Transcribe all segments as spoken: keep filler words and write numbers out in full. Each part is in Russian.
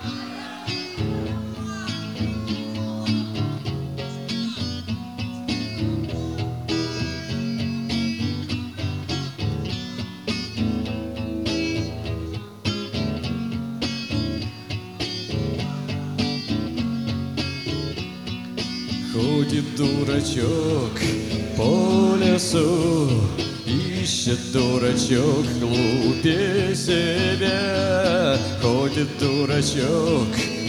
Ходит дурачок по лесу, ищет дурачок глупее себя. Ходит дурачок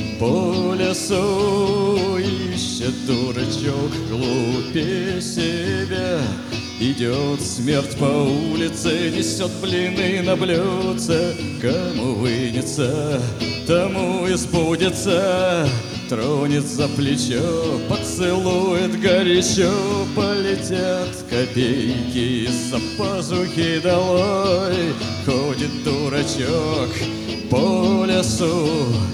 по лесу, ищет дурачок глупее себя. Идет смерть по улице, несет блины на блюдце. Кому вынется, тому и сбудется. Тронет за плечо, поцелует горячо. Полетят копейки из-за пазухи долой. Ходит дурачок по лесу,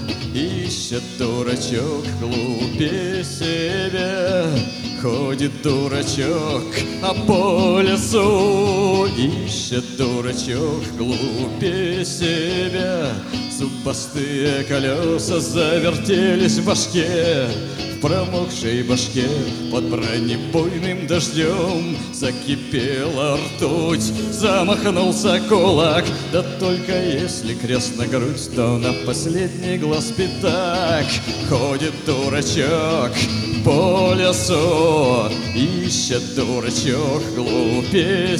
ищет дурачок глупее себя. Ходит дурачок, а по лесу ищет дурачок глупее себя. Зубастые колеса завертелись в башке, в промокшей башке под бронебойным дождем. Закипела ртуть, замахнулся кулак. Да только если крест на грудь, то на последний глаз пятак. Ходит дурачок по лесу, ищет дурачок глупее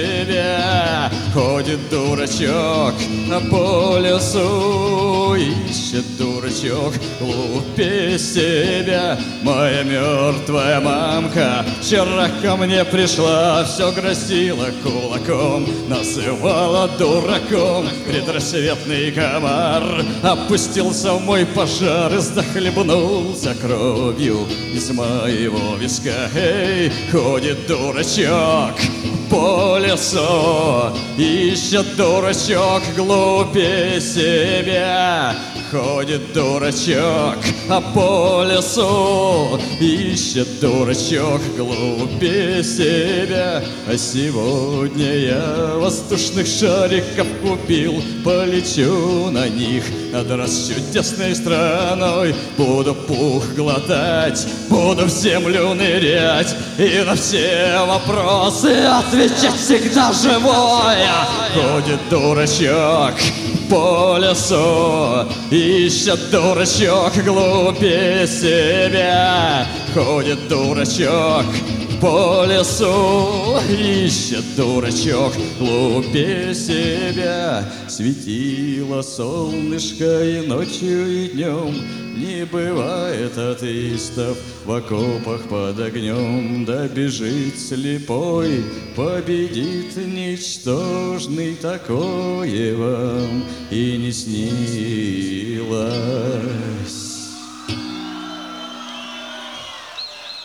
себя. Ходит дурачок по лесу, ищет дурачок глупее себя. Моя мертвая мамка вчера ко мне пришла, все грозила кулаком, называла дураком. Предрассветный комар опустился в мой пожар и захлебнулся кровью из моего виска. Эй, ходит дурачок по лесу, ищет дурачок глупее себя. Ходит дурачок по лесу, ищет дурачок глупее себя. А сегодня я воздушных шариков купил, полечу на них над раз чудесной страной. Буду пух глотать, буду в землю нырять и на все вопросы отвечать всегда живое. Ходит дурачок по лесу, ищет дурачок глупее себя. Ходит дурачок по лесу, ищет дурачок глупее себя. Светило солнышко и ночью, и днем, не бывает атеистов в окопах под огнем. Да бежит слепой, победит ничтожный, такое вам и не снилось.